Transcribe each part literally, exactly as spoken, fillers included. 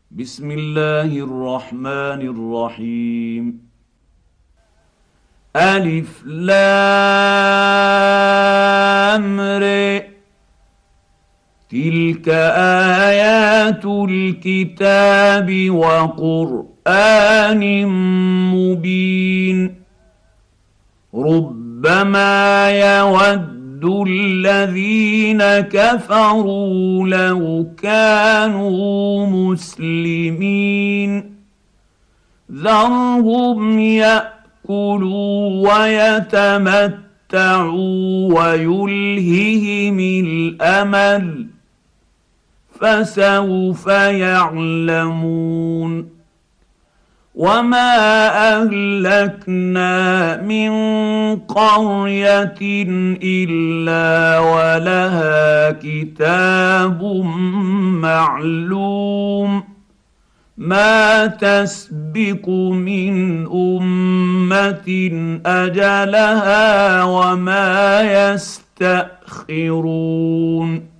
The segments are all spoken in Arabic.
بسم الله الرحمن الرحيم. ألف لام ر، تلك آيات الكتاب وقرآن مبين. ربما يود الذين كفروا لو كانوا مسلمين. ذرهم يأكلوا ويتمتعوا ويلههم الأمل، فسوف يعلمون. وما أهلكنا من قرية إلا ولها كتاب معلوم، ما تسبق من أمة أجلها وما يستأخرون.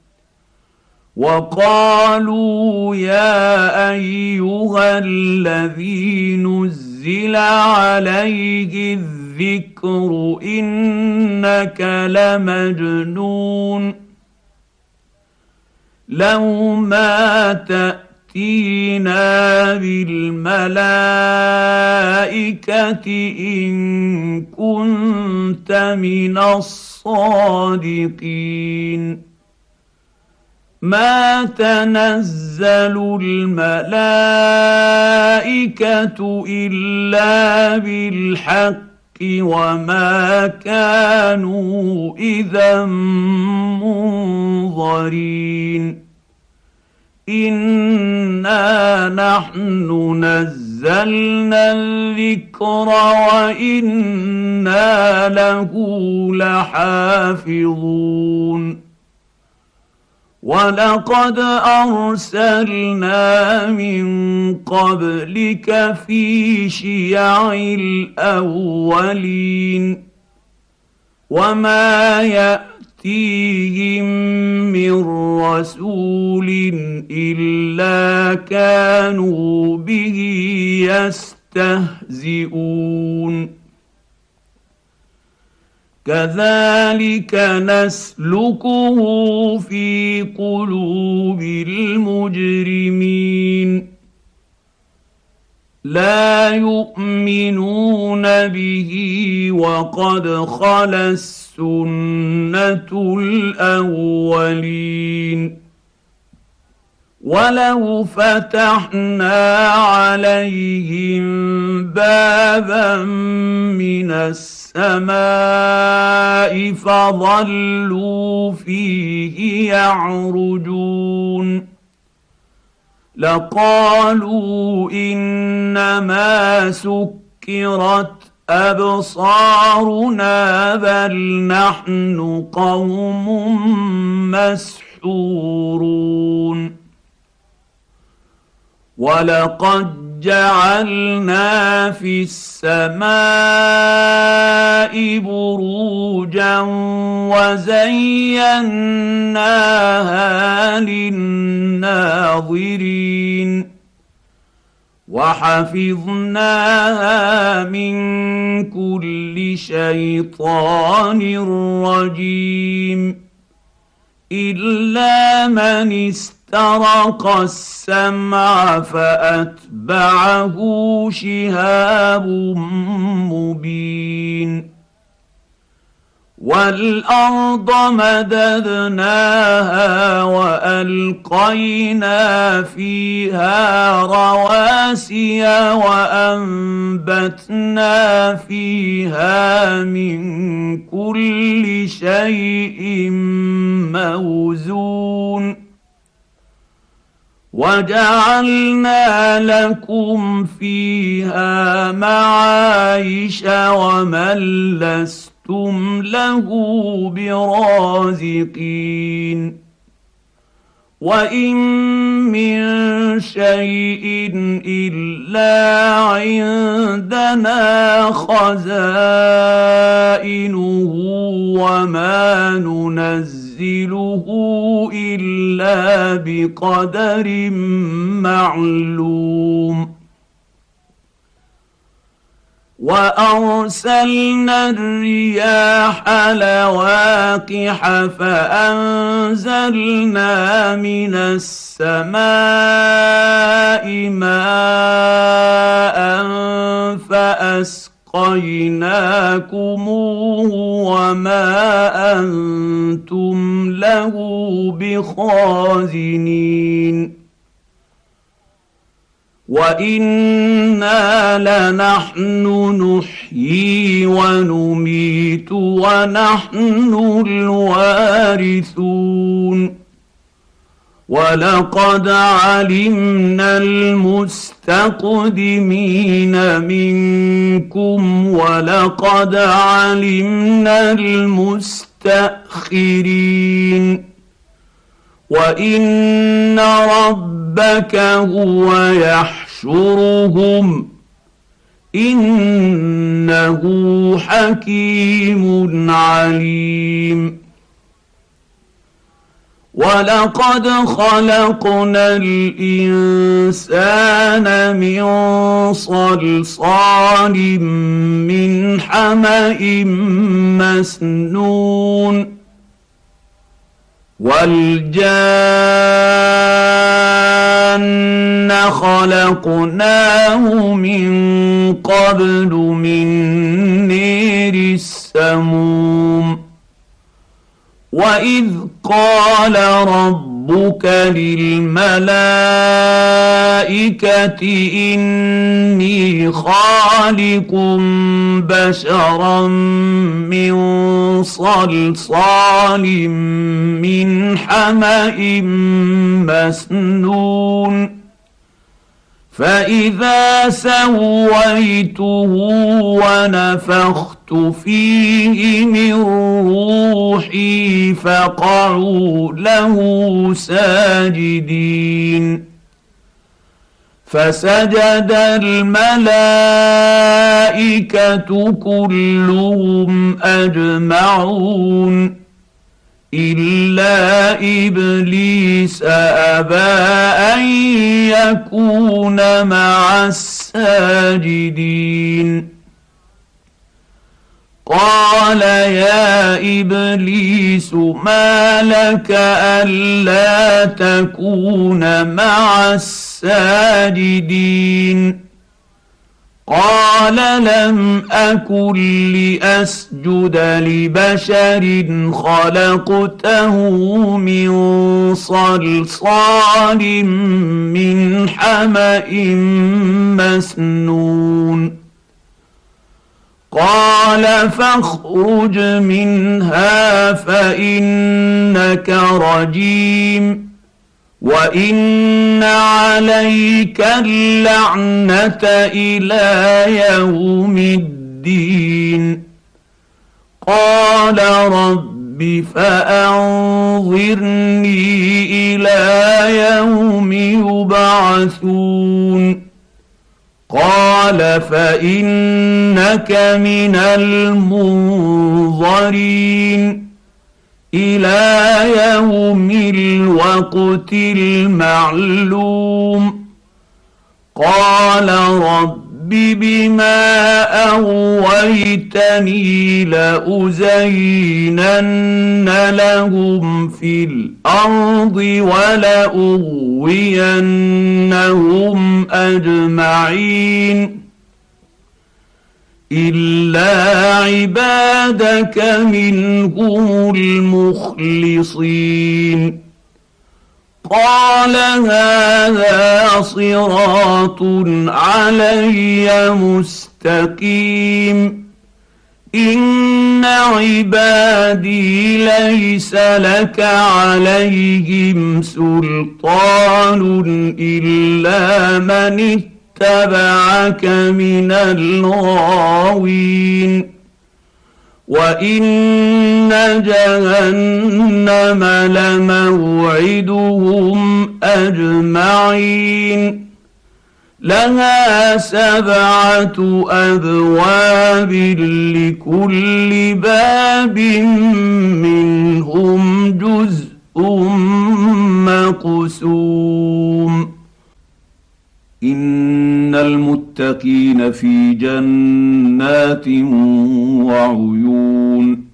وقالوا يا أيها الذي نزل عليه الذكر إنك لمجنون، لو ما تأتينا بالملائكة إن كنت من الصادقين. ما تنزل الملائكة إلا بالحق وما كانوا إذا منظرين. إنا نحن نزلنا الذكر وإنا له لحافظون. ولقد أرسلنا من قبلك في شيع الأولين، وما يأتيهم من رسول إلا كانوا به يستهزئون. كذلك نسلكه في قلوب المجرمين، لا يؤمنون به وقد خلا السنة الأولين. ولو فتحنا عليهم بابا من السماء فظلوا فيه يعرجون لقالوا إنما سكرت أبصارنا بل نحن قوم مسحورون. ولقد جعلنا في السماء بروجا وزيناها للناظرين وحفظناها من كل شيطان رجيم إلا من استرق السمع فأتبعه شهاب مبين. والأرض مددناها وألقينا فيها رواسي وأنبتنا فيها من كل شيء موزون وجعلنا لكم فيها معايش ومن لستم له برازقين. وإن من شيء إلا عندنا خزائنه وما ننزل ننزله الا بقدر معلوم وارسلنا الرياح لواقح فانزلنا من السماء ماء فاسقيناكموه وما انتم له بخازنين وانا لنحن نحيي ونميت ونحن الوارثون ولقد علمنا المستقدمين منكم ولقد علمنا المستأخرين وان ربك هو يحشرهم انه حكيم عليم ولقد خلقنا الانسان من صلصال من حمأ مسنون والجان خلقناه من قبل من نير السموم واذ قال ربك للملائكه اني خالق بشرا من صلصال من حمأ مسنون فاذا سويته ونفخت فيه من روحي فقعوا له ساجدين فسجد الملائكه كلهم اجمعون الا ابليس ابى ان يكون مع الساجدين قال يا ابليس ما لك الا تكون مع الساجدين قال لم اكن لاسجد لبشر خلقته من صلصال من حمأ مسنون قال فاخرج منها فانك رجيم وان عليك اللعنه الى يوم الدين قال رب فانظرني الى يوم يبعثون قال فانك من المنظرين الى يوم الوقت المعلوم قال رب بما اغويتني لازينن لهم في الارض ولاغوينهم اجمعين الا عبادك منهم المخلصين قال هذا صراط علي مستقيم ان عبادي ليس لك عليهم سلطان الا من اتبعك من الغاوين وان جهنم لموعدهم اجمعين لها سبعة أبواب لكل باب منهم جزء مقسوم إن المتقين في جنات وعيون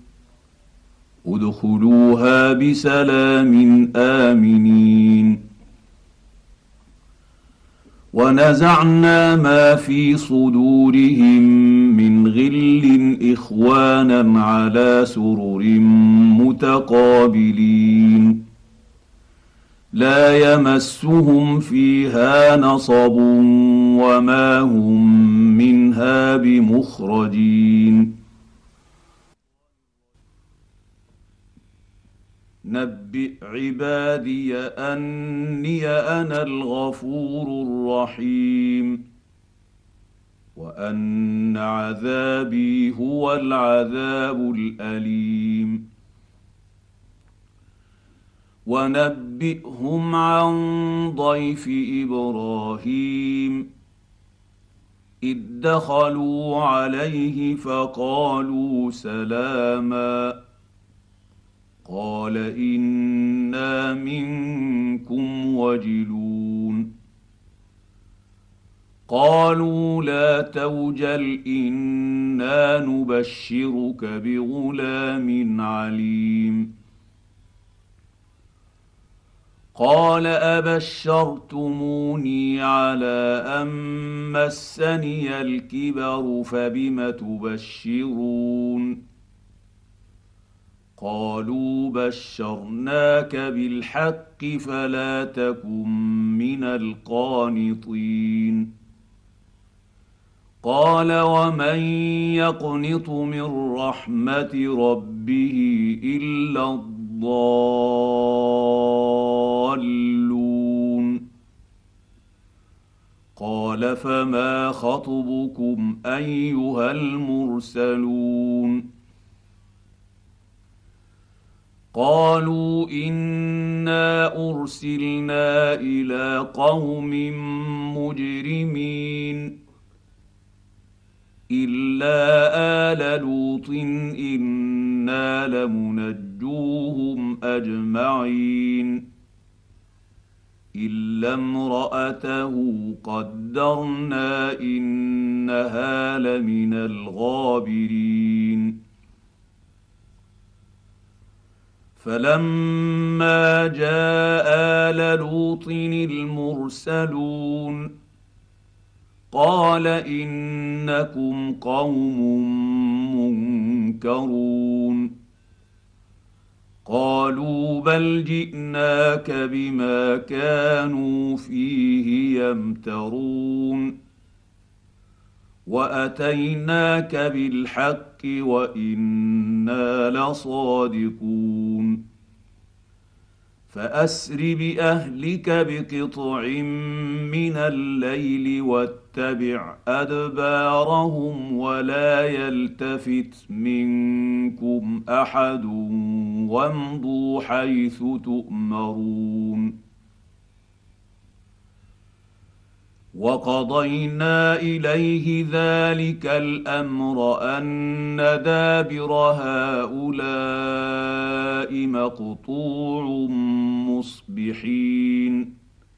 ادخلوها بسلام آمنين ونزعنا ما في صدورهم من غل إخوانا على سرر متقابلين لا يمسهم فيها نصب وما هم منها بمخرجين نبئ عبادي أني أنا الغفور الرحيم وأن عذابي هو العذاب الأليم ونبئهم عن ضيف إبراهيم إذ دخلوا عليه فقالوا سلاما قال إنا منكم وجلون قالوا لا توجل إنا نبشرك بغلام عليم قال أبشرتموني على أن مسني الكبر فبم تبشرون قالوا بشرناك بالحق فلا تكن من القانطين قال ومن يقنط من رحمة ربه إلا الضالون قال فما خطبكم أيها المرسلون قالوا إنا أرسلنا إلى قوم مجرمين إلا آل لوط إنا لمنجوهم أجمعين إلا امرأته قدرنا إنها لمن الغابرين فلما جاء آل لوط المرسلون قال إنكم قوم منكرون قالوا بل جئناك بما كانوا فيه يمترون وأتيناك بالحق وإنا لصادقون فأسر بأهلك بقطع من الليل واتبع أدبارهم ولا يلتفت منكم أحد وامضوا حيث تؤمرون وقضينا إليه ذلك الأمر أن دابر هؤلاء مقطوع مصبحين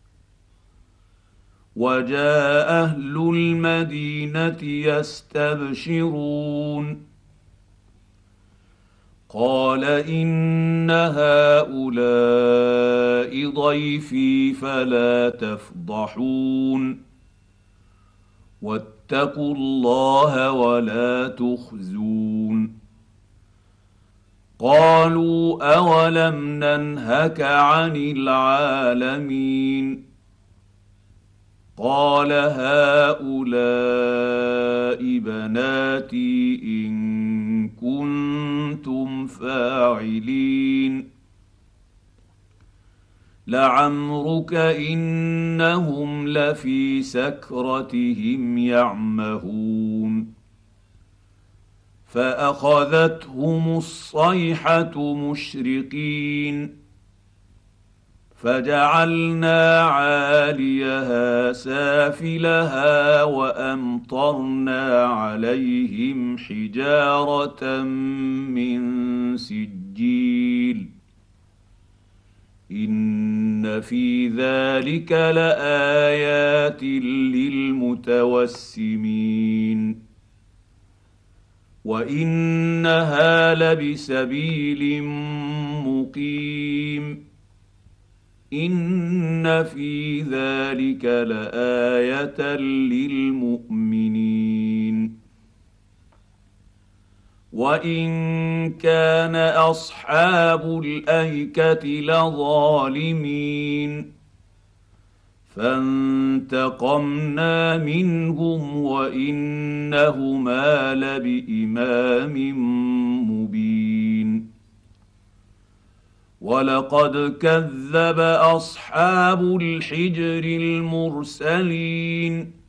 وجاء أهل المدينة يستبشرون قال إن هؤلاء ضيفي فلا تفضحون واتقوا الله ولا تخزون قالوا أولم ننهك عن العالمين قال هؤلاء بناتي إن كنتم فاعلين لعمرك إنهم لفي سكرتهم يعمهون فأخذتهم الصيحة مشرقين فجعلنا عاليها سافلها وامطرنا عليهم حجاره من سجيل ان في ذلك لايات للمتوسمين وانها لبسبيل مقيم ان في ذلك لايه للمؤمنين وان كان اصحاب الايكه لظالمين فانتقمنا منهم وانهما لبامام مبين ولقد كذب اصحاب الحجر المرسلين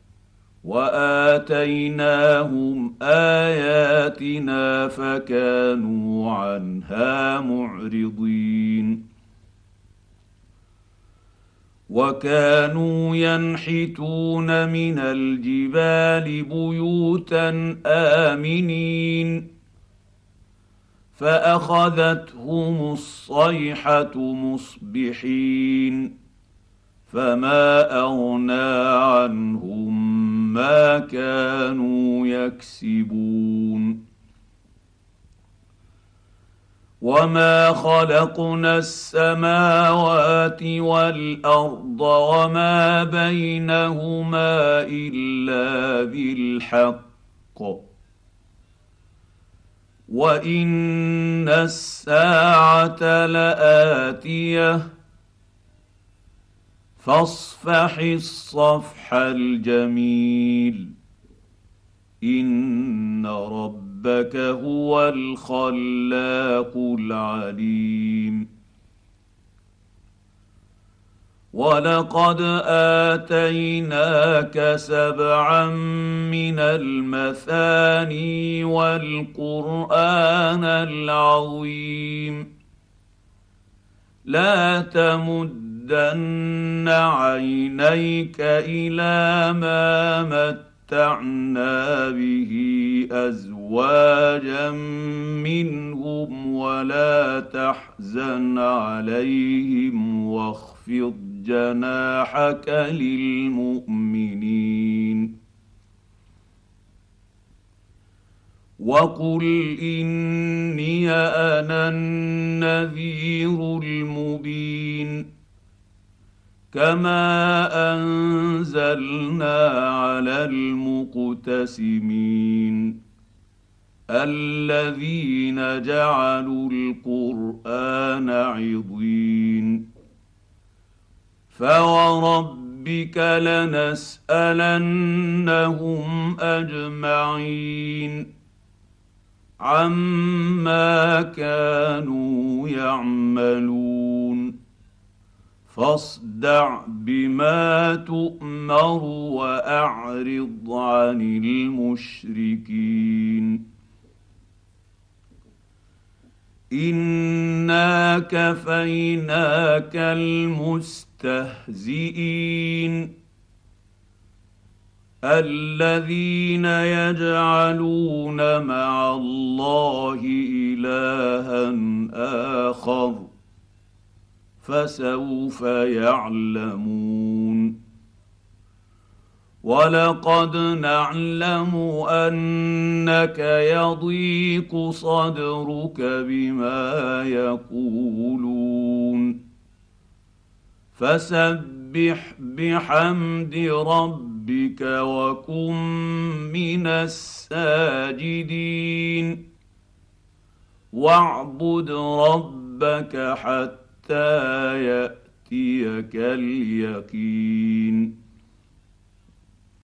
واتيناهم اياتنا فكانوا عنها معرضين وكانوا ينحتون من الجبال بيوتا امنين فاخذتهم الصيحه مصبحين فما اغنى عنهم ما كانوا يكسبون وما خلقنا السماوات والارض وما بينهما الا بالحق وان الساعه لاتيه فاصفح الصفح الجميل ان ربك هو الخلاق العليم ولقد اتيناك سبعا من المثاني والقران العظيم لا تمدن عينيك الى ما متعنا به ازواجا منهم ولا تحزن عليهم واخفض جناحك للمؤمنين وقل اني انا النذير المبين كما انزلنا على المقتسمين الذين جعلوا القران عضين فوربك لنسالنهم اجمعين عما كانوا يعملون فاصدع بما تؤمر واعرض عن المشركين انا كفيناك المستهزئين الذين يجعلون مع الله الها اخر فسوف يعلمون ولقد نعلم انك يضيق صدرك بما يقولون فسبح بحمد ربك وكن من الساجدين واعبد ربك حتى ياتيك اليقين